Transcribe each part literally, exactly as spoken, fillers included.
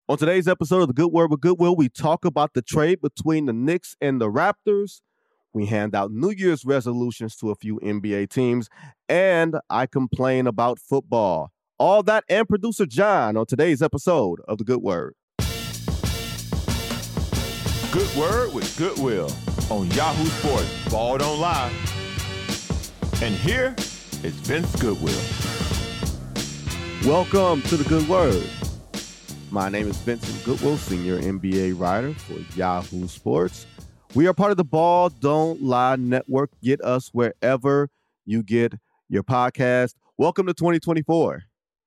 On today's episode of The Good Word with Goodwill, we talk about the trade between the Knicks and the Raptors. We hand out New Year's resolutions to a few N B A teams, and I complain about football. All that and producer John on today's episode of The Good Word. Good Word with Goodwill on Yahoo Sports. Ball don't lie. And here is Vince Goodwill. Welcome to The Good Word. My name is Vincent Goodwill, senior N B A writer for Yahoo Sports. We are part of the Ball Don't Lie Network. Get us wherever you get your podcast. Welcome to twenty twenty-four.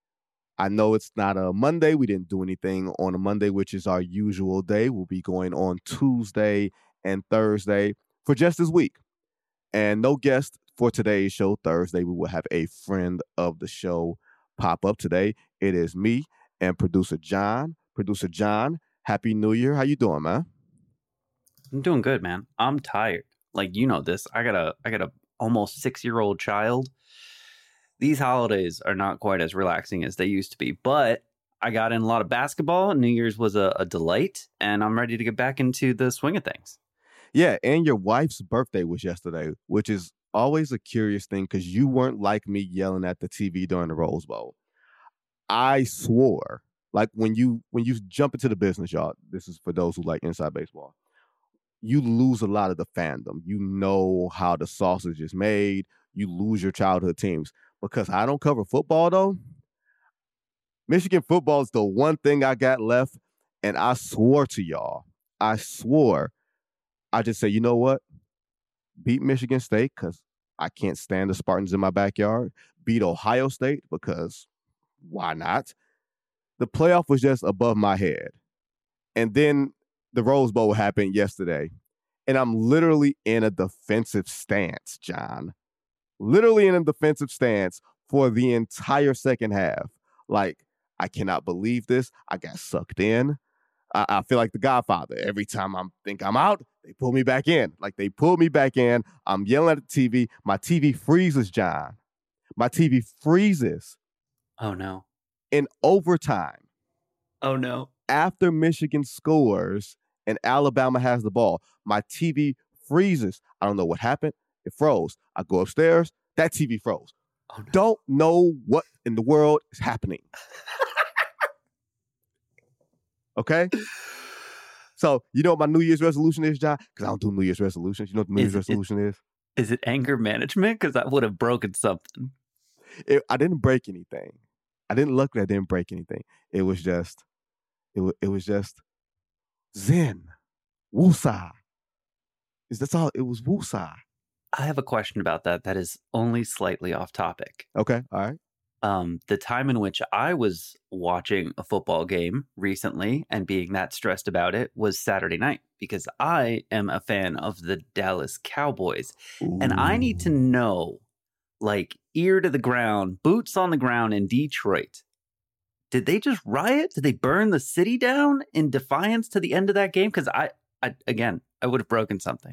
I know it's not a Monday. We didn't do anything on a Monday, which is our usual day. We'll be going on Tuesday and Thursday for just this week. And no guest for today's show. Thursday, we will have a friend of the show pop up today. It is me and producer John. Producer John, Happy New Year. How you doing, man? I'm doing good, man. I'm tired. Like, you know this. I got a I got a almost six-year-old child. These holidays are not quite as relaxing as they used to be, but I got in a lot of basketball. New Year's was a, a delight, and I'm ready to get back into the swing of things. Yeah, and your wife's birthday was yesterday, which is always a curious thing because you weren't like me yelling at the T V during the Rose Bowl. I swore, like when you when you jump into the business, y'all, this is for those who like inside baseball, you lose a lot of the fandom. You know how the sausage is made. You lose your childhood teams. Because I don't cover football, though, Michigan football is the one thing I got left, and I swore to y'all, I swore, I just say, you know what? Beat Michigan State because I can't stand the Spartans in my backyard. Beat Ohio State because why not? The playoff was just above my head. And then the Rose Bowl happened yesterday, and I'm literally in a defensive stance, John. Literally in a defensive stance for the entire second half. Like, I cannot believe this. I got sucked in. I, I feel like the Godfather. Every time I think I'm out, they pull me back in. Like, they pull me back in. I'm yelling at the T V. My T V freezes, John. My T V freezes. Oh, no. In overtime. Oh, no. After Michigan scores and Alabama has the ball, my T V freezes. I don't know what happened. It froze. I go upstairs. That T V froze. Oh, no. Don't know what in the world is happening. Okay? So, you know what my New Year's resolution is, John? Because I don't do New Year's resolutions. You know what the New Is Year's it- resolution is? Is it anger management? Because I would have broken something. It, I didn't break anything. I didn't look like I didn't break anything. It was just, it, wa- it was just Zen. Woosah. Is That's all. It was woosah. I have a question about that that is only slightly off topic. Okay, all right. Um, the time in which I was watching a football game recently and being that stressed about it was Saturday night because I am a fan of the Dallas Cowboys. And I need to know, like, ear to the ground, boots on the ground in Detroit. Did they just riot? Did they burn the city down in defiance to the end of that game? Because I, I, again, I would have broken something.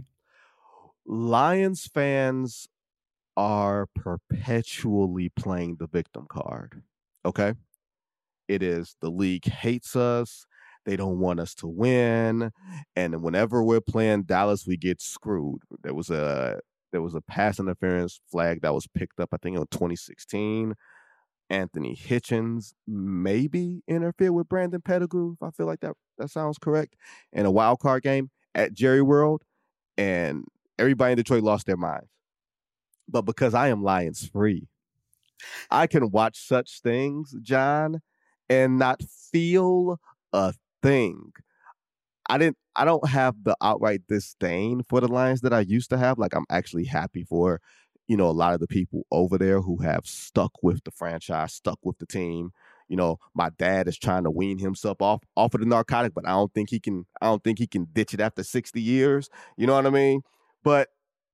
Lions fans are perpetually playing the victim card. Okay? It is the league hates us. They don't want us to win. And whenever we're playing Dallas, we get screwed. There was a there was a pass interference flag that was picked up, I think, in twenty sixteen. Anthony Hitchens maybe interfered with Brandon Pettigrew, if I feel like that, that sounds correct, in a wild card game at Jerry World. And everybody in Detroit lost their minds. But because I am Lions free, I can watch such things, John, and not feel a thing. I didn't I don't have the outright disdain for the Lions that I used to have. Like, I'm actually happy for, you know, a lot of the people over there who have stuck with the franchise, stuck with the team. You know, my dad is trying to wean himself off off of the narcotic, but I don't think he can I don't think he can ditch it after sixty years. You know what I mean? But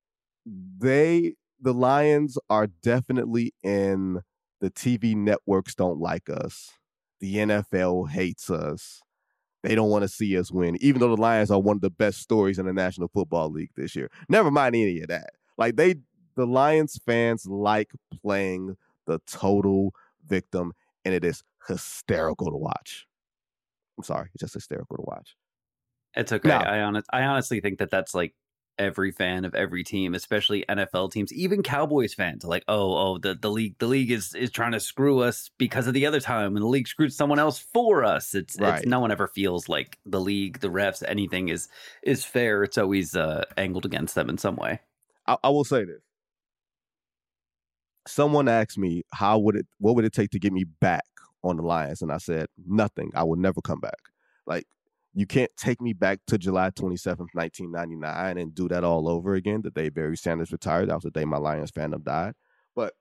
they the Lions are definitely in the T V networks don't like us. The N F L hates us. They don't want to see us win, even though the Lions are one of the best stories in the National Football League this year. Never mind any of that. Like, they, the Lions fans like playing the total victim, and it is hysterical to watch. I'm sorry, it's just hysterical to watch. It's okay. Now, I honest, I honestly think that that's like every fan of every team, especially N F L teams, even Cowboys fans, like, oh, oh, the, the league, the league is is trying to screw us because of the other time, and the league screwed someone else for us. It's right. it's no one ever feels like the league, the refs, anything is is fair. It's always uh, angled against them in some way. I, I will say this. Someone asked me, how would it, what would it take to get me back on the Lions? And I said, nothing. I will never come back. Like, you can't take me back to July twenty-seventh, nineteen ninety-nine and do that all over again. The day Barry Sanders retired. That was the day my Lions fandom died. But,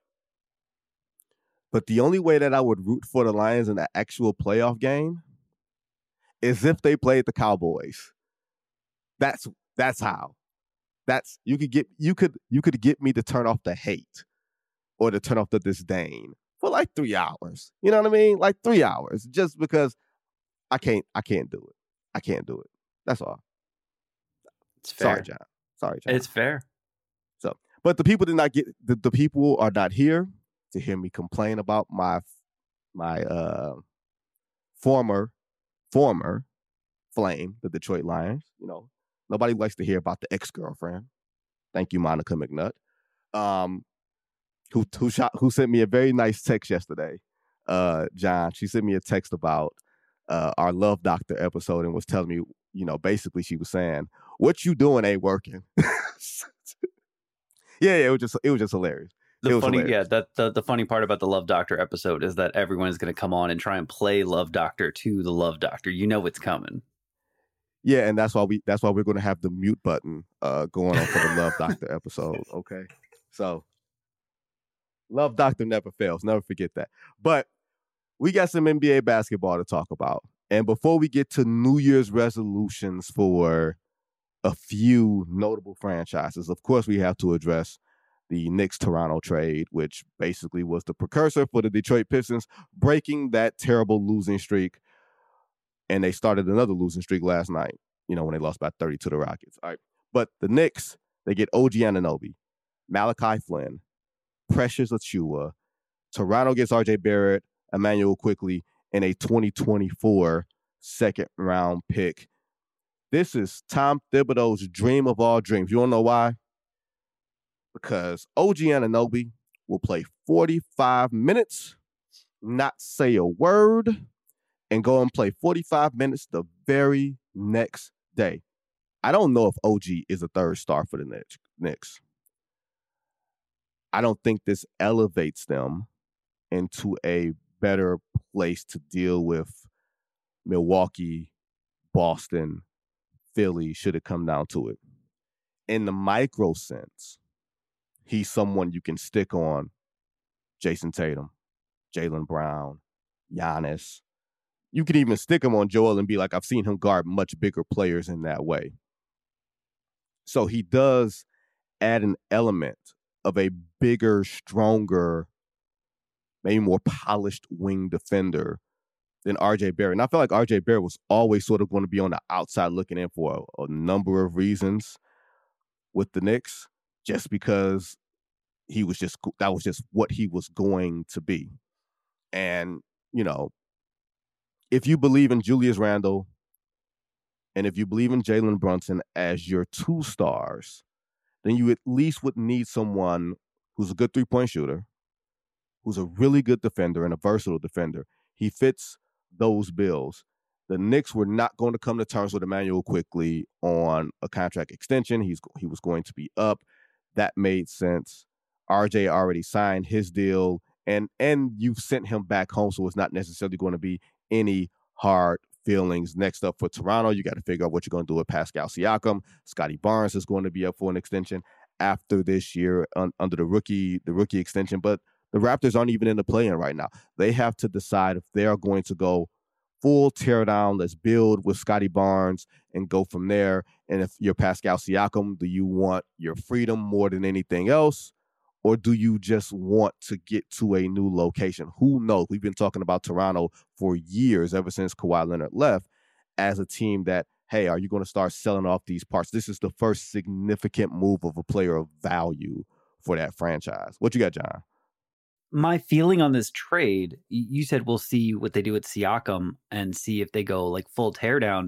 but the only way that I would root for the Lions in an actual playoff game is if they played the Cowboys. That's, that's how. That's, you could get, you could, you could get me to turn off the hate or to turn off the disdain for like three hours. You know what I mean? Like three hours, just because I can't, I can't do it. I can't do it. That's all. It's fair. Sorry, John. Sorry, John. It's fair. So, but the people did not get, the, the people are not here to hear me complain about my, my uh, former, former flame, the Detroit Lions. You know, nobody likes to hear about the ex-girlfriend. Thank you, Monica McNutt. Um, who who shot, who sent me a very nice text yesterday, uh, John. She sent me a text about uh, our Love Doctor episode and was telling me, you know, basically she was saying, what you doing ain't working. yeah, yeah, it was just it was just hilarious. The it funny, hilarious. yeah, that the, the funny part about the Love Doctor episode is that everyone's going to come on and try and play Love Doctor to the Love Doctor. You know it's coming. Yeah, and that's why we that's why we're going to have the mute button uh, going on for the Love Doctor episode. Okay, so Love Doctor never fails. Never forget that. But we got some N B A basketball to talk about, and before we get to New Year's resolutions for a few notable franchises, of course, we have to address the Knicks-Toronto trade, which basically was the precursor for the Detroit Pistons breaking that terrible losing streak. And they started another losing streak last night, you know, when they lost by thirty to the Rockets. All right. But the Knicks, they get O G Anunoby, Malachi Flynn, Precious Achiuwa. Toronto gets R J Barrett, Emmanuel Quickley, and a twenty twenty-four second round pick. This is Tom Thibodeau's dream of all dreams. You want to know why? Because O G Anunoby will play forty-five minutes, not say a word, and go and play forty-five minutes the very next day. I don't know if O G is a third star for the Knicks. I don't think this elevates them into a better place to deal with Milwaukee, Boston, Philly, should it come down to it. In the micro sense, he's someone you can stick on Jason Tatum, Jaylen Brown, Giannis. You could even stick him on Joel and be like, I've seen him guard much bigger players in that way. So he does add an element of a bigger, stronger, maybe more polished wing defender than R J Barrett. And I feel like R J Barrett was always sort of going to be on the outside looking in for a, a number of reasons with the Knicks, just because he was just, that was just what he was going to be. And, you know, if you believe in Julius Randle and if you believe in Jalen Brunson as your two stars, then you at least would need someone who's a good three-point shooter, who's a really good defender and a versatile defender. He fits those bills. The Knicks were not going to come to terms with Emmanuel Quickley on a contract extension. He's he was going to be up. That made sense. R J already signed his deal, and and you've sent him back home, so it's not necessarily going to be any hard feelings. Next up for Toronto, you got to figure out what you're going to do with Pascal Siakam. Scotty Barnes is going to be up for an extension after this year un, under the rookie the rookie extension, but the Raptors aren't even in the play-in right now. They have to decide if they are going to go full teardown, let's build with Scotty Barnes and go from there. And if you're Pascal Siakam, do you want your freedom more than anything else? Or do you just want to get to a new location? Who knows? We've been talking about Toronto for years, ever since Kawhi Leonard left, as a team that, hey, are you going to start selling off these parts? This is the first significant move of a player of value for that franchise. What you got, John? my feeling on this trade, you said we'll see what they do with Siakam and see if they go like full teardown.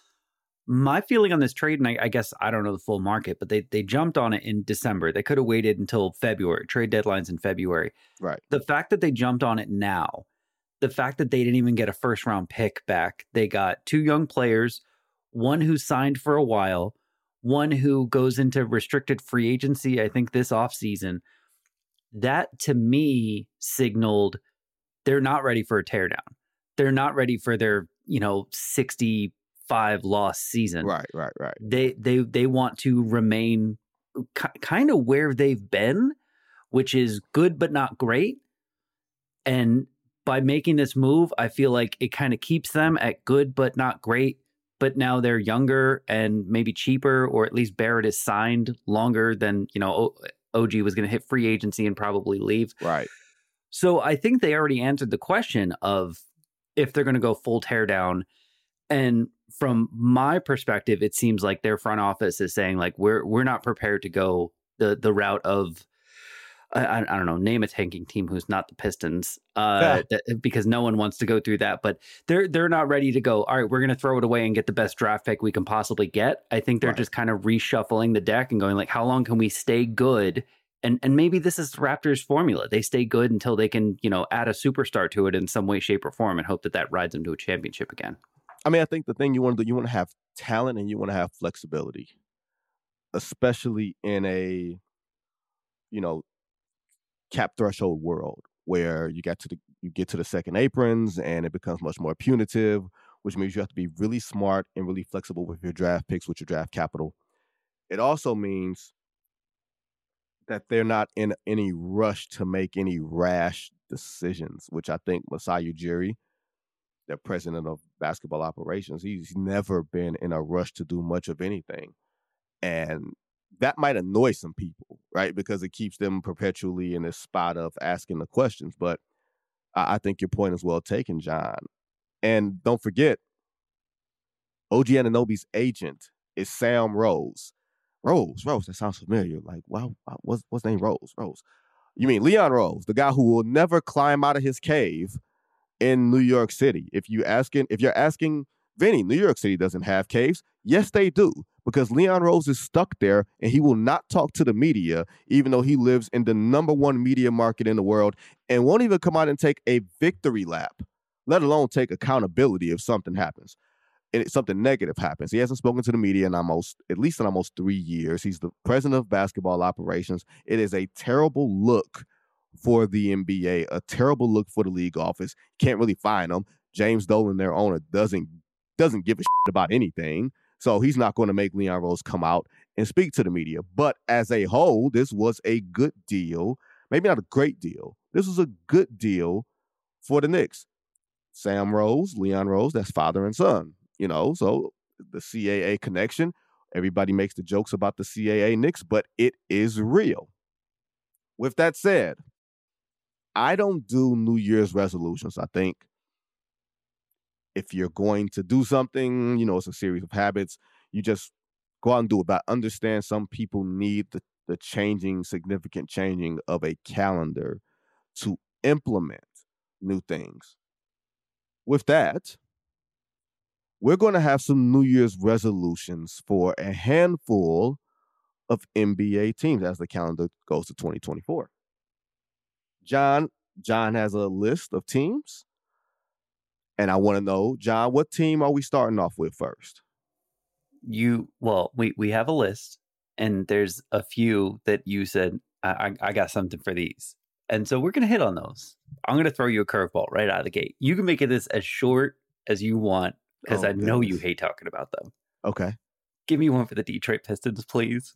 My feeling on this trade, and I, I guess I don't know the full market, but they they jumped on it in December. They could have waited until February. Trade deadlines in February. Right. The fact that they jumped on it now, the fact that they didn't even get a first round pick back, they got two young players, one who signed for a while, one who goes into restricted free agency, I think this offseason. That to me signaled they're not ready for a teardown. They're not ready for their, you know, sixty-five loss season. Right, right, right. They they they want to remain k- kind of where they've been, which is good but not great. And by making this move, I feel like it kind of keeps them at good but not great. But now they're younger and maybe cheaper, or at least Barrett is signed longer than, you know, o- O G was going to hit free agency and probably leave. Right. So I think they already answered the question of if they're going to go full teardown. And from my perspective, it seems like their front office is saying like, we're we're not prepared to go the the route of, I, I don't know, name a tanking team who's not the Pistons, uh, yeah. that, because no one wants to go through that. But they're they're not ready to go, all right, we're going to throw it away and get the best draft pick we can possibly get. I think they're right. just kind of reshuffling the deck and going like, how long can we stay good? And and maybe this is Raptors' formula. They stay good until they can, you know, add a superstar to it in some way, shape, or form and hope that that rides them to a championship again. I mean, I think the thing you want to do, you want to have talent and you want to have flexibility, especially in a, you know, cap threshold world where you get to the you get to the second aprons and it becomes much more punitive, which means you have to be really smart and really flexible with your draft picks, with your draft capital. It also means that they're not in any rush to make any rash decisions, which I think Masai Ujiri, the president of basketball operations, he's never been in a rush to do much of anything. And that might annoy some people, right? Because it keeps them perpetually in this spot of asking the questions. But I, I think your point is well taken, John. And don't forget, O G Anunoby's agent is Sam Rose. Rose, Rose, that sounds familiar. Like, wow, what's, what's his name? Rose, Rose. You mean Leon Rose, the guy who will never climb out of his cave in New York City. If you asking, if you're asking Vinny, New York City doesn't have caves. Yes, they do, because Leon Rose is stuck there and he will not talk to the media, even though he lives in the number one media market in the world, and won't even come out and take a victory lap, let alone take accountability if something happens. And something negative happens. He hasn't spoken to the media in almost, at least in almost three years. He's the president of basketball operations. It is a terrible look for the N B A, a terrible look for the league office. Can't really find them. James Dolan, their owner, doesn't doesn't give a shit about anything. So he's not going to make Leon Rose come out and speak to the media. But as a whole, this was a good deal. Maybe not a great deal. This was a good deal for the Knicks. Sam Rose, Leon Rose, that's father and son. You know, so the C A A connection, everybody makes the jokes about the C A A Knicks, but it is real. With that said, I don't do New Year's resolutions. I think if you're going to do something, you know, it's a series of habits, you just go out and do it. But understand some people need the, the changing, significant changing of a calendar to implement new things. With that, we're going to have some New Year's resolutions for a handful of N B A teams as the calendar goes to twenty twenty-four. John, John has a list of teams, and I want to know, John, what team are we starting off with first? You, well, we, we have a list, and there's a few that you said, I, I got something for these. And so we're going to hit on those. I'm going to throw you a curveball right out of the gate. You can make it this as short as you want, because oh, I know goodness. You hate talking about them. Okay. Give me one for the Detroit Pistons, please.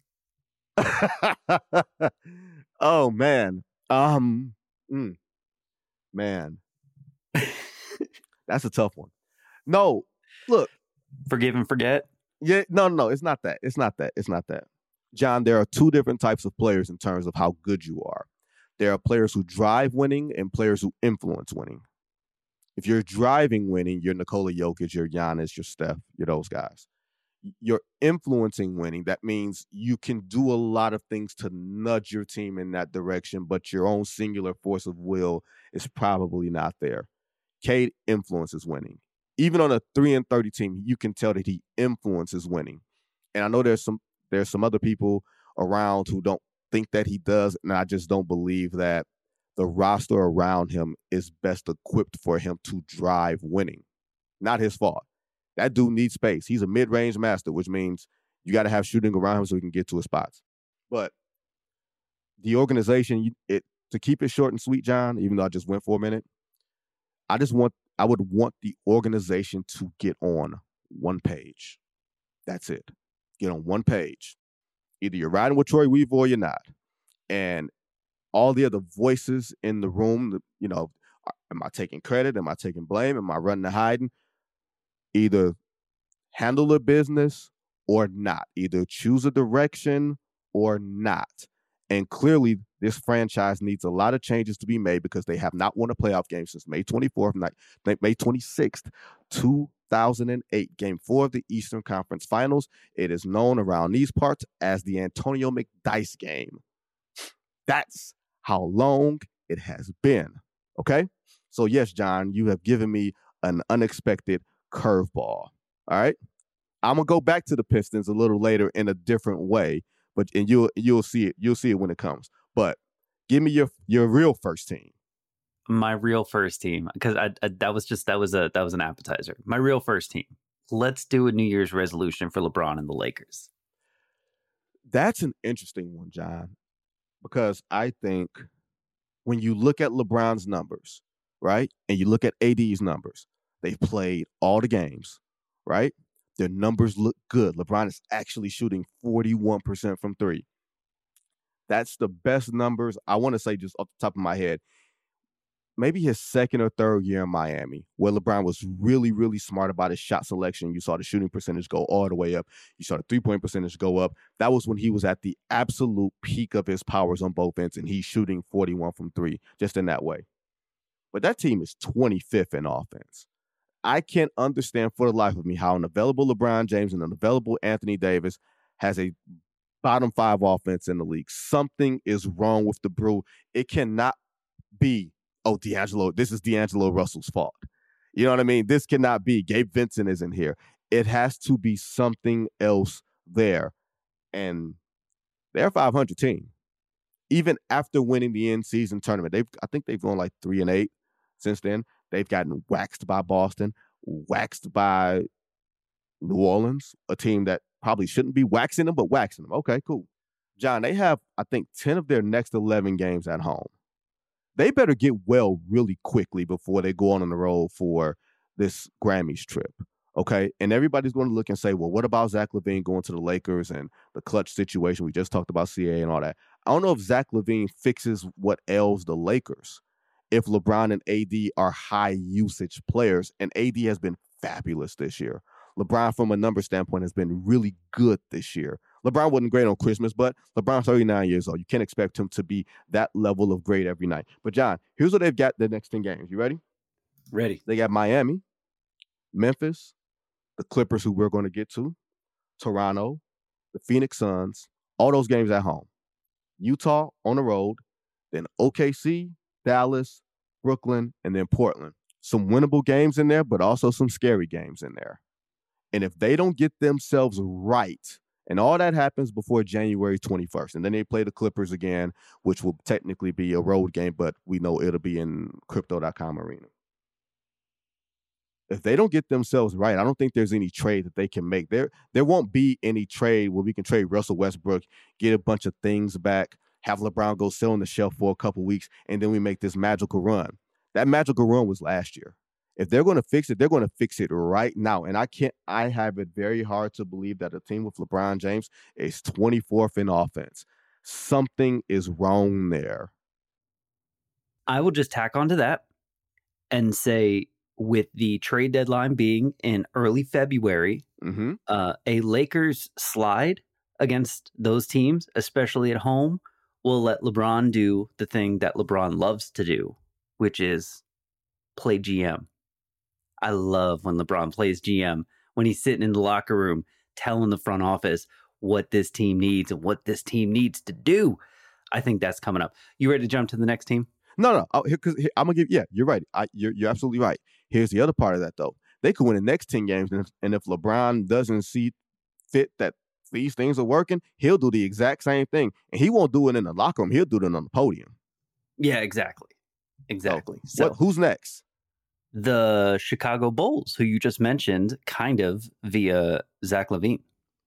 Oh, man. Um, mm, man. That's a tough one. No, look. Forgive and forget? Yeah, no, no, it's not that. It's not that. It's not that. John, there are two different types of players in terms of how good you are. There are players who drive winning and players who influence winning. If you're driving winning, you're Nikola Jokic, you're Giannis, you're Steph, you're those guys. you're influencing winning. That means you can do a lot of things to nudge your team in that direction, but your own singular force of will is probably not there. Cade influences winning. Even on a three and thirty team, you can tell that he influences winning. And I know there's some there's some other people around who don't think that he does, and I just don't believe that the roster around him is best equipped for him to drive winning. Not his fault. That dude needs space. He's a mid-range master, which means you got to have shooting around him so he can get to his spots. But the organization, it to keep it short and sweet, John, even though I just went for a minute, I just want, I would want the organization to get on one page. That's it. Get on one page. Either you're riding with Troy Weaver or you're not. And all the other voices in the room, you know, am I taking credit? Am I taking blame? Am I running and hiding? Either handle the business or not. Either choose a direction or not. And clearly, this franchise needs a lot of changes to be made because they have not won a playoff game since May twenty-fourth, May twenty-sixth, two thousand eight, Game four of the Eastern Conference Finals. It is known around these parts as the Antonio McDyess game. That's how long it has been. Okay? So, yes, John, you have given me an unexpected curveball. All right? I'm gonna go back to the Pistons a little later in a different way, but and you'll you'll see it. You'll see it when it comes. But give me your your real first team. My real first team, because I, I that was just that was a that was an appetizer. My real first team. Let's do a New Year's resolution for LeBron and the Lakers. That's an interesting one, John, because I think when you look at LeBron's numbers, right, and you look at A D's numbers, they've played all the games, right? Their numbers look good. LeBron is actually shooting forty-one percent from three. That's the best numbers, I want to say, just off the top of my head. Maybe his second or third year in Miami, where LeBron was really, really smart about his shot selection. You saw the shooting percentage go all the way up. You saw the three-point percentage go up. That was when he was at the absolute peak of his powers on both ends, and he's shooting forty-one from three, just in that way. But that team is twenty-fifth in offense. I can't understand for the life of me how an available LeBron James and an available Anthony Davis has a bottom five offense in the league. Something is wrong with the brew. It cannot be, oh, D'Angelo, this is D'Angelo Russell's fault. You know what I mean? This cannot be. Gabe Vincent isn't here. It has to be something else there. And they're a five hundred team. Even after winning the in-season tournament, they've I think they've gone like three and eight since then. They've gotten waxed by Boston, waxed by New Orleans, a team that probably shouldn't be waxing them, but waxing them. Okay, cool. John, they have, I think, ten of their next eleven games at home. They better get well really quickly before they go on on the road for this Grammys trip, okay? And everybody's going to look and say, well, what about Zach LaVine going to the Lakers and the clutch situation? We just talked about C A and all that. I don't know if Zach LaVine fixes what ails the Lakers if LeBron and A D are high-usage players, and A D has been fabulous this year. LeBron, from a number standpoint, has been really good this year. LeBron wasn't great on Christmas, but LeBron's thirty-nine years old. You can't expect him to be that level of great every night. But, John, here's what they've got the next ten games. You ready? Ready. They got Miami, Memphis, the Clippers, who we're going to get to, Toronto, the Phoenix Suns, all those games at home. Utah on the road, then O K C, Dallas, Brooklyn, and then Portland. Some winnable games in there, but also some scary games in there. And if they don't get themselves right, and all that happens before January twenty-first, and then they play the Clippers again, which will technically be a road game, but we know it'll be in Crypto dot com arena. If they don't get themselves right, I don't think there's any trade that they can make. There, there won't be any trade where we can trade Russell Westbrook, get a bunch of things back, have LeBron go sit on the shelf for a couple weeks, and then we make this magical run. That magical run was last year. If they're going to fix it, they're going to fix it right now. And I can't, I have it very hard to believe that a team with LeBron James is twenty-fourth in offense. Something is wrong there. I will just tack onto that and say, with the trade deadline being in early February, mm-hmm. uh, a Lakers slide against those teams, especially at home, will let LeBron do the thing that LeBron loves to do, which is play G M. I love when LeBron plays G M, when he's sitting in the locker room telling the front office what this team needs and what this team needs to do. I think that's coming up. You ready to jump to the next team? No, no. I, cause I'm gonna give. Yeah, you're right. I, you're you're absolutely right. Here's the other part of that though. They could win the next ten games, and if, and if LeBron doesn't see fit that these things are working, he'll do the exact same thing, and he won't do it in the locker room. He'll do it on the podium. Yeah, exactly, exactly. So, so what, who's next? The Chicago Bulls, who you just mentioned, kind of via Zach LaVine.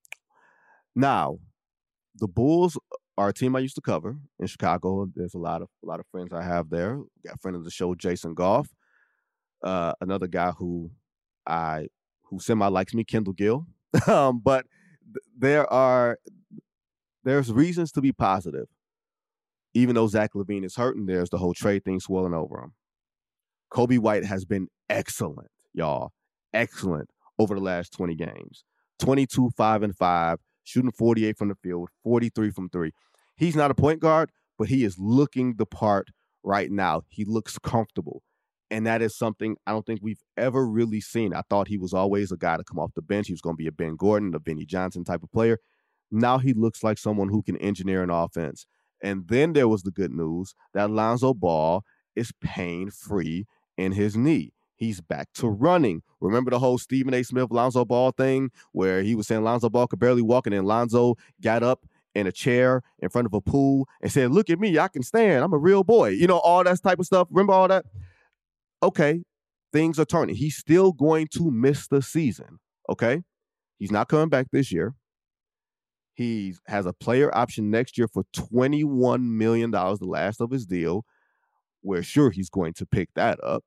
Now, the Bulls are a team I used to cover in Chicago. There's a lot of a lot of friends I have there. Got a friend of the show, Jason Goff. Uh, another guy who I who semi likes me, Kendall Gill. um, but th- there are there's reasons to be positive. Even though Zach LaVine is hurting, there's the whole trade thing swirling over him. Coby White has been excellent, y'all. Excellent over the last twenty games. twenty-two, five, and five, shooting forty-eight from the field, forty-three from three. He's not a point guard, but he is looking the part right now. He looks comfortable. And that is something I don't think we've ever really seen. I thought he was always a guy to come off the bench. He was going to be a Ben Gordon, a Vinnie Johnson type of player. Now he looks like someone who can engineer an offense. And then there was the good news that Lonzo Ball is pain-free in his knee. He's back to running. Remember the whole Stephen A. Smith, Lonzo Ball thing where he was saying Lonzo Ball could barely walk, and then Lonzo got up in a chair in front of a pool and said, look at me, I can stand. I'm a real boy. You know, all that type of stuff. Remember all that? Okay, things are turning. He's still going to miss the season, okay? He's not coming back this year. He has a player option next year for twenty-one million dollars, the last of his deal. We're sure he's going to pick that up.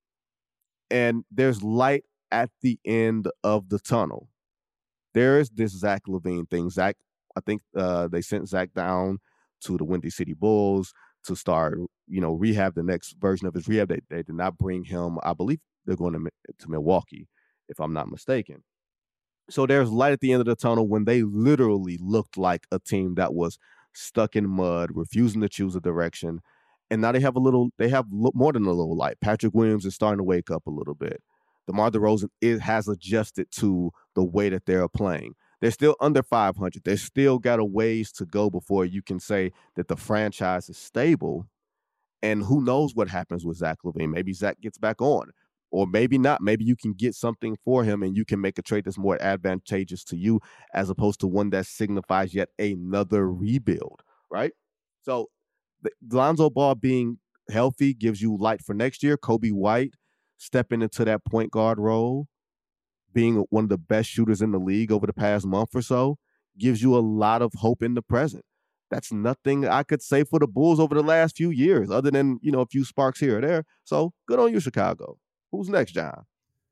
And there's light at the end of the tunnel. There is this Zach LaVine thing. Zach, I think uh, they sent Zach down to the Windy City Bulls to start, you know, rehab, the next version of his rehab. They, they did not bring him. I believe they're going to, to Milwaukee, if I'm not mistaken. So there's light at the end of the tunnel when they literally looked like a team that was stuck in mud, refusing to choose a direction. And now they have a little, they have more than a little light. Patrick Williams is starting to wake up a little bit. DeMar DeRozan is, has adjusted to the way that they're playing. They're still under five hundred. They've still got a ways to go before you can say that the franchise is stable. And who knows what happens with Zach LaVine. Maybe Zach gets back on, or maybe not. Maybe you can get something for him and you can make a trade that's more advantageous to you as opposed to one that signifies yet another rebuild, right? So the Lonzo Ball being healthy gives you light for next year. Coby White stepping into that point guard role, being one of the best shooters in the league over the past month or so, gives you a lot of hope in the present. That's nothing I could say for the Bulls over the last few years, other than, you know, a few sparks here or there. So good on you, Chicago. Who's next, John?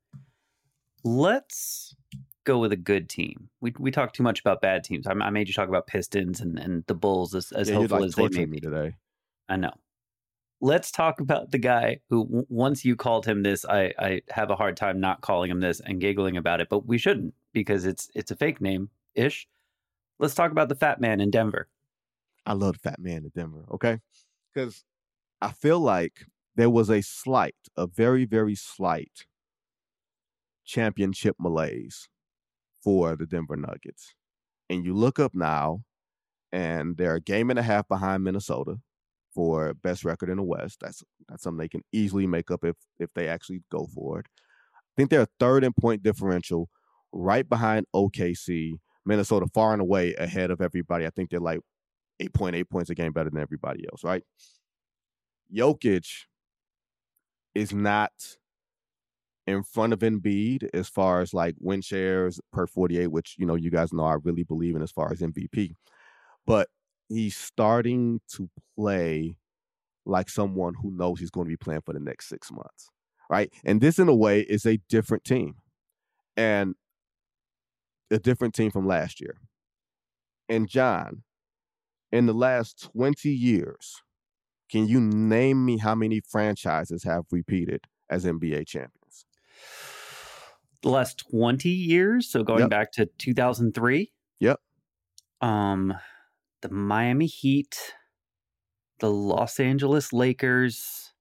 Let's go with a good team. We we talked too much about bad teams. I, I made you talk about Pistons and, and the Bulls as, as yeah, hopeful like as they may me be today. I know. Let's talk about the guy who, w- once you called him this, I, I have a hard time not calling him this and giggling about it, but we shouldn't because it's it's a fake name-ish. Let's talk about the Fat Man in Denver. I love the Fat Man in Denver, okay? Because I feel like there was a slight, a very, very slight championship malaise for the Denver Nuggets. And you look up now, and they're a game and a half behind Minnesota for best record in the West. That's that's something they can easily make up if if they actually go for it. I think they're third in point differential, right behind O K C. Minnesota far and away ahead of everybody. I think they're like eight point eight points a game better than everybody else, right? Jokic is not in front of Embiid as far as like win shares per forty-eight, which, you know, you guys know I really believe in as far as M V P. But he's starting to play like someone who knows he's going to be playing for the next six months, right? And this, in a way, is a different team. And a different team from last year. And John, in the last twenty years, can you name me how many franchises have repeated as N B A champions? The last twenty years, so going Yep. back to two thousand three? Yep. Um, the Miami Heat, the Los Angeles Lakers.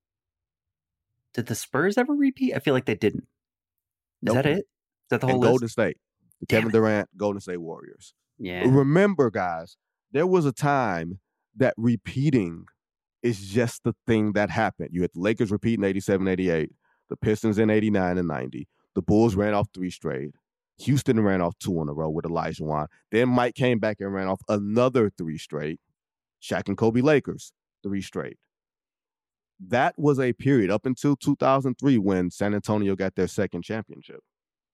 Did the Spurs ever repeat? I feel like they didn't. Is Nope. that it? Is that the whole And list? Golden State. The Damn Kevin it. Durant Golden State Warriors. Yeah. Remember, guys, there was a time that repeating is just the thing that happened. You had the Lakers repeat in eighty-seven, eighty-eight, the Pistons in eighty-nine and ninety. The Bulls ran off three straight. Houston ran off two in a row with Olajuwon. Then Mike came back and ran off another three straight. Shaq and Kobe Lakers, three straight. That was a period up until two thousand three when San Antonio got their second championship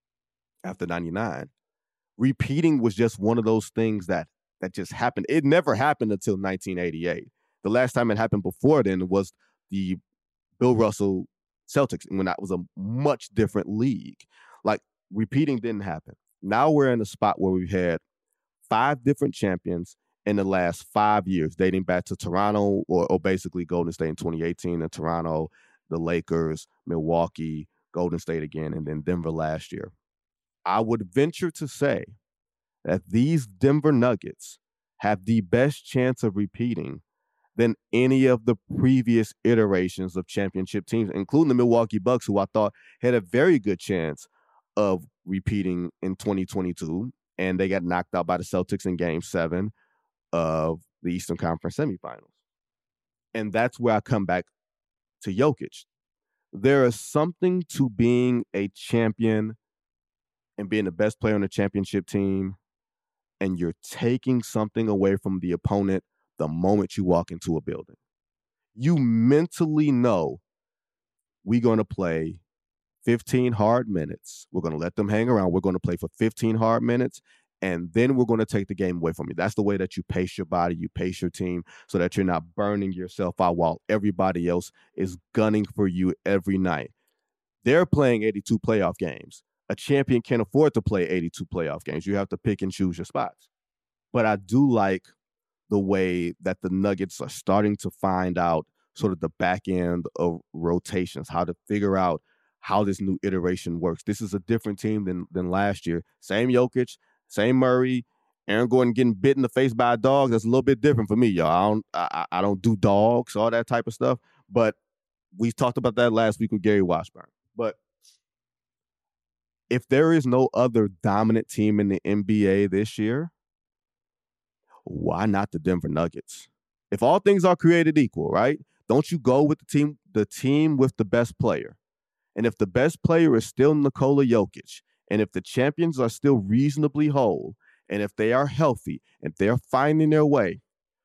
after ninety-nine. Repeating was just one of those things that that just happened. It never happened until nineteen eighty-eight. The last time it happened before then was the Bill Russell Celtics, when that was a much different league. Like, repeating didn't happen. Now we're in a spot where we've had five different champions in the last five years, dating back to Toronto, or, or basically Golden State in twenty eighteen, and Toronto, the Lakers, Milwaukee, Golden State again, and then Denver last year. I would venture to say that these Denver Nuggets have the best chance of repeating than any of the previous iterations of championship teams, including the Milwaukee Bucks, who I thought had a very good chance of repeating in twenty twenty-two, and they got knocked out by the Celtics in Game seven of the Eastern Conference semifinals. And that's where I come back to Jokic. There is something to being a champion and being the best player on the championship team, and you're taking something away from the opponent the moment you walk into a building. You mentally know we're going to play fifteen hard minutes. We're going to let them hang around. We're going to play for fifteen hard minutes, and then we're going to take the game away from you. That's the way that you pace your body, you pace your team, so that you're not burning yourself out while everybody else is gunning for you every night. They're playing eighty-two playoff games. A champion can't afford to play eighty-two playoff games. You have to pick and choose your spots. But I do like the way that the Nuggets are starting to find out sort of the back end of rotations, how to figure out how this new iteration works. This is a different team than than last year. Same Jokic, same Murray, Aaron Gordon getting bit in the face by a dog. That's a little bit different for me, y'all. I don't, I, I don't do dogs, all that type of stuff. But we talked about that last week with Gary Washburn. But if there is no other dominant team in the N B A this year, why not the Denver Nuggets? If all things are created equal, right? Don't you go with the team, the team with the best player? And if the best player is still Nikola Jokic, and if the champions are still reasonably whole, and if they are healthy, and they're finding their way,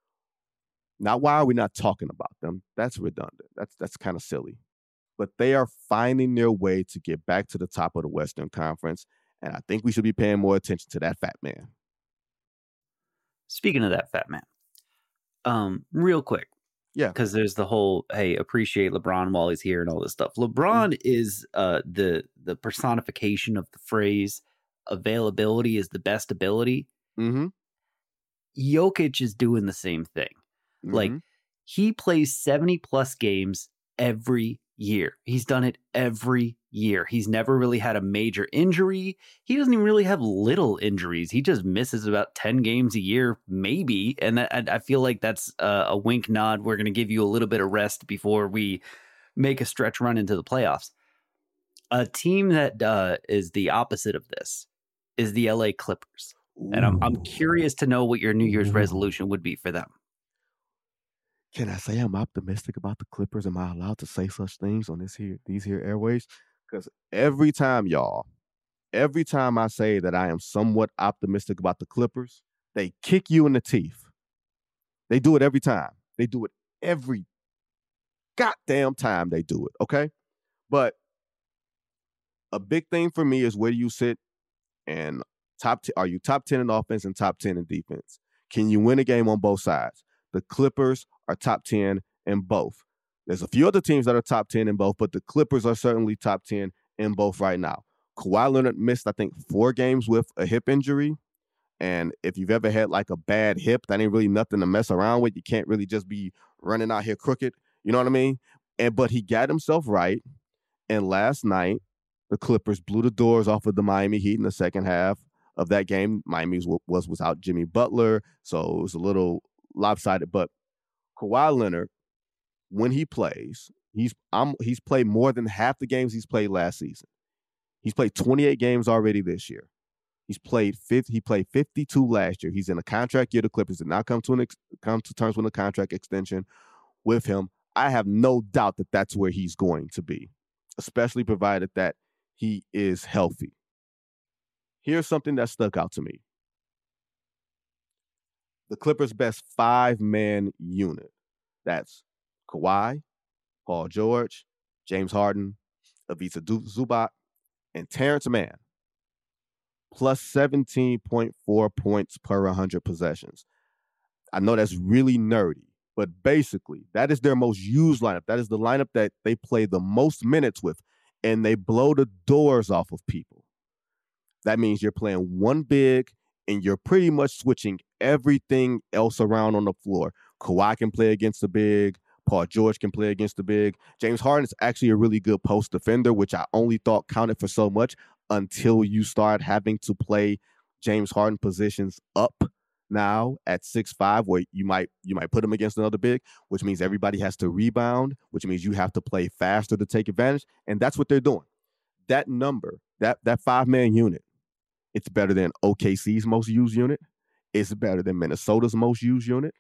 now why are we not talking about them? That's redundant. That's that's kind of silly. But they are finding their way to get back to the top of the Western Conference, and I think we should be paying more attention to that fat man. Speaking of that fat man, um, real quick. Yeah. Because there's the whole, hey, appreciate LeBron while he's here and all this stuff. LeBron mm-hmm. is uh, the the personification of the phrase, availability is the best ability. Mm-hmm. Jokic is doing the same thing. Mm-hmm. Like, he plays seventy plus games every year. He's done it every year. He's never really had a major injury. He doesn't even really have little injuries. He just misses about ten games a year, maybe. And that, I feel like that's a, a wink nod. We're going to give you a little bit of rest before we make a stretch run into the playoffs. A team that uh, is the opposite of this is the L A Clippers. Ooh. And I'm I'm curious to know what your New Year's Ooh. resolution would be for them. Can I say I'm optimistic about the Clippers? Am I allowed to say such things on this here, these here airways? Because every time, y'all, every time I say that I am somewhat optimistic about the Clippers, they kick you in the teeth. They do it every time. They do it every goddamn time they do it, okay? But a big thing for me is where do you sit and top t- are you top ten in offense and top ten in defense? Can you win a game on both sides? The Clippers are top ten in both. There's a few other teams that are top ten in both, but the Clippers are certainly top ten in both right now. Kawhi Leonard missed, I think, four games with a hip injury. And if you've ever had like a bad hip, that ain't really nothing to mess around with. You can't really just be running out here crooked. You know what I mean? And but he got himself right. And last night, the Clippers blew the doors off of the Miami Heat in the second half of that game. Miami was, was without Jimmy Butler, so it was a little lopsided. But Kawhi Leonard, when he plays, he's I'm, he's played more than half the games he's played last season. He's played twenty-eight games already this year. He's played fifty. He played fifty-two last year. He's in a contract year. The Clippers did not come to an ex, come to terms with a contract extension with him. I have no doubt that that's where he's going to be, especially provided that he is healthy. Here's something that stuck out to me. The Clippers' best five-man unit. That's Kawhi, Paul George, James Harden, Ivica Zubac, and Terrence Mann, plus seventeen point four points per one hundred possessions. I know that's really nerdy, but basically, that is their most used lineup. That is the lineup that they play the most minutes with, and they blow the doors off of people. That means you're playing one big, and you're pretty much switching everything else around on the floor. Kawhi can play against the big. Paul George can play against the big. James Harden is actually a really good post defender, which I only thought counted for so much until you start having to play James Harden positions up now at six five, where you might you might put him against another big, which means everybody has to rebound, which means you have to play faster to take advantage, and that's what they're doing. That number, that that five-man unit, it's better than O K C's most used unit. It's better than Minnesota's most used unit.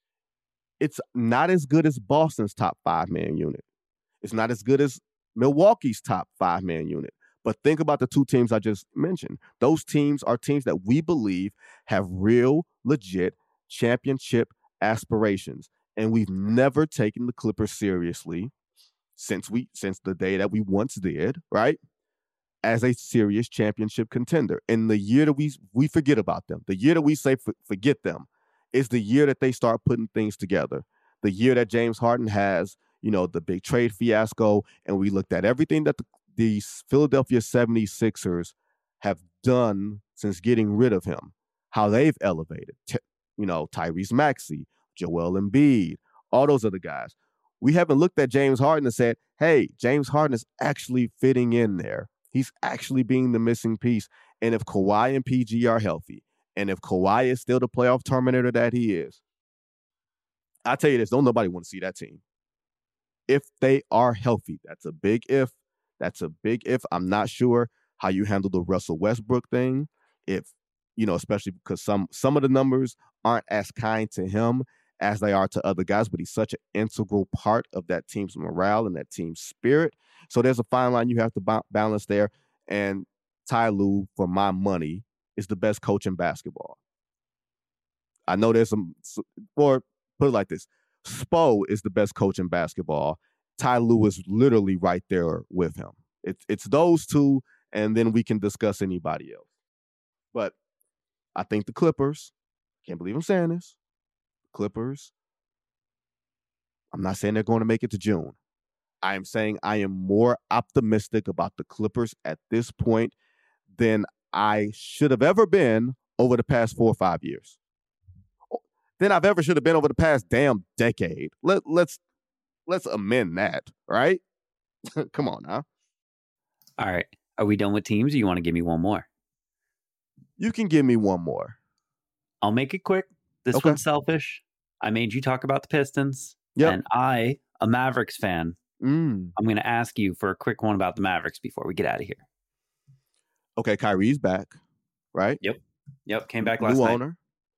It's not as good as Boston's top five-man unit. It's not as good as Milwaukee's top five-man unit. But think about the two teams I just mentioned. Those teams are teams that we believe have real, legit championship aspirations. And we've never taken the Clippers seriously since we since the day that we once did, right? As a serious championship contender. And the year that we we forget about them, the year that we say for, forget them, is the year that they start putting things together. The year that James Harden has, you know, the big trade fiasco, and we looked at everything that the, the Philadelphia seventy-sixers have done since getting rid of him, how they've elevated, T- you know, Tyrese Maxey, Joel Embiid, all those other guys. We haven't looked at James Harden and said, hey, James Harden is actually fitting in there. He's actually being the missing piece. And if Kawhi and P G are healthy, and if Kawhi is still the playoff terminator that he is, I tell you this, don't nobody want to see that team. If they are healthy, that's a big if. That's a big if. I'm not sure how you handle the Russell Westbrook thing. If, you know, especially because some some of the numbers aren't as kind to him as they are to other guys, but he's such an integral part of that team's morale and that team's spirit. So there's a fine line you have to ba- balance there. And Ty Lue, for my money, is the best coach in basketball. I know there's some, or put it like this, Spo is the best coach in basketball. Ty Lue is literally right there with him. It's it's those two, and then we can discuss anybody else. But I think the Clippers, can't believe I'm saying this, Clippers, I'm not saying they're going to make it to June. I am saying I am more optimistic about the Clippers at this point than I should have ever been over the past four or five years. Than I've ever should have been over the past damn decade. Let, let's let's amend that, right? Come on now. All right. Are we done with teams, or you want to give me one more? You can give me one more. I'll make it quick. This Okay. one's selfish. I made you talk about the Pistons. Yep. And I, a Mavericks fan, Mm. I'm going to ask you for a quick one about the Mavericks before we get out of here. Okay, Kyrie's back, right? Yep. Yep. Came back last New night. owner.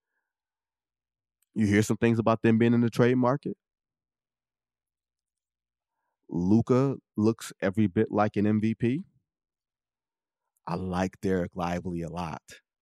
You hear some things about them being in the trade market. Luka looks every bit like an M V P. I like Derek Lively a lot.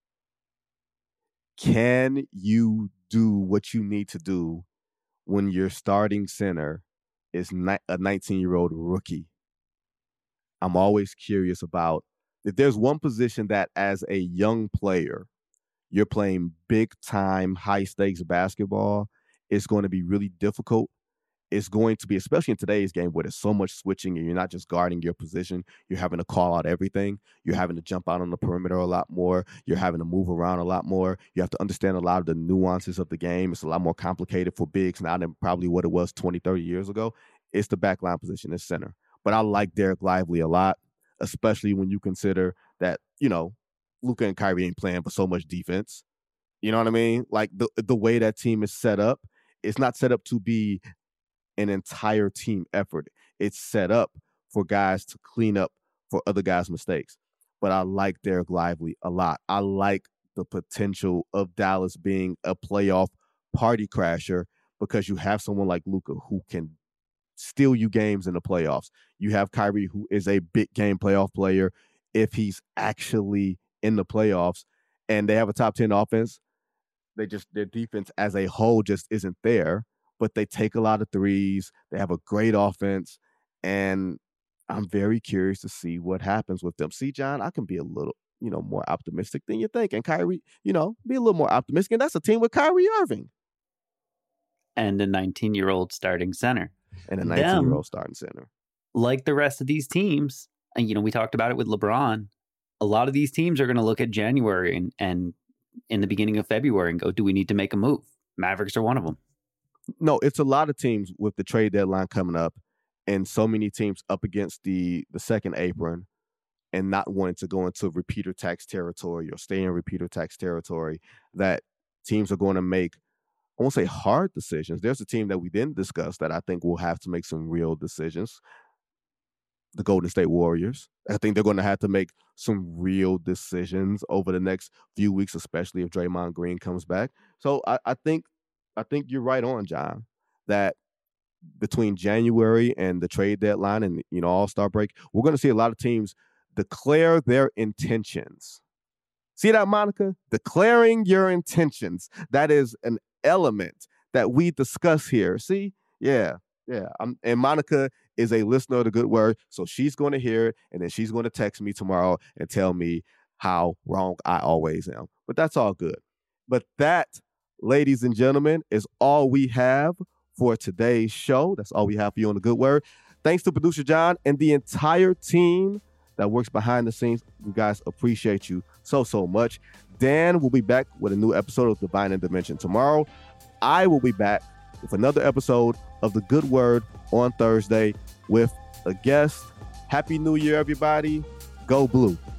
Can you do what you need to do when your starting center is ni- a nineteen-year-old rookie? I'm always curious about if there's one position that as a young player, you're playing big-time, high-stakes basketball, it's going to be really difficult. It's going to be, especially in today's game where there's so much switching and you're not just guarding your position, you're having to call out everything. You're having to jump out on the perimeter a lot more. You're having to move around a lot more. You have to understand a lot of the nuances of the game. It's a lot more complicated for bigs now than probably what it was twenty, thirty years ago. It's the backline position, it's center. But I like Derek Lively a lot, especially when you consider that, you know, Luka and Kyrie ain't playing but so much defense. You know what I mean? Like the the way that team is set up, it's not set up to be an entire team effort. It's set up for guys to clean up for other guys' mistakes. but I like Derek Lively a lot. I like the potential of Dallas being a playoff party crasher because you have someone like Luka who can steal you games in the playoffs. You have Kyrie, who is a big game playoff player if he's actually in the playoffs, and they have a top ten offense. They just, their defense as a whole just isn't there, but they take a lot of threes. They have a great offense, and I'm very curious to see what happens with them. See, John, I can be a little, you know, more optimistic than you think. And Kyrie, you know, be a little more optimistic. And that's a team with Kyrie Irving. And a nineteen-year-old starting center. And a nineteen-year-old starting center. Like the rest of these teams, and, you know, we talked about it with LeBron, a lot of these teams are going to look at January and, and in the beginning of February and go, do we need to make a move? Mavericks are one of them. No, it's a lot of teams with the trade deadline coming up and so many teams up against the, the second apron and not wanting to go into repeater tax territory or stay in repeater tax territory that teams are going to make, I won't say hard decisions. There's a team that we didn't discuss that I think will have to make some real decisions. The Golden State Warriors. I think they're going to have to make some real decisions over the next few weeks, especially if Draymond Green comes back. So I, I think I think you're right on, John, that between January and the trade deadline and, you know, All-Star break, we're going to see a lot of teams declare their intentions. See that, Monica? Declaring your intentions. That is an element that we discuss here. See? Yeah. Yeah. I'm, and Monica is a listener of the good word, so she's going to hear it, and then she's going to text me tomorrow and tell me how wrong I always am. But that's all good. But that, ladies and gentlemen, is all we have for today's show. That's all we have for you on the good word. Thanks to producer John and the entire team that works behind the scenes. You guys, appreciate you so, so much. Dan will be back with a new episode of Divine Intervention tomorrow. I will be back with another episode of The Good Word on Thursday with a guest. Happy New Year, everybody. Go Blue.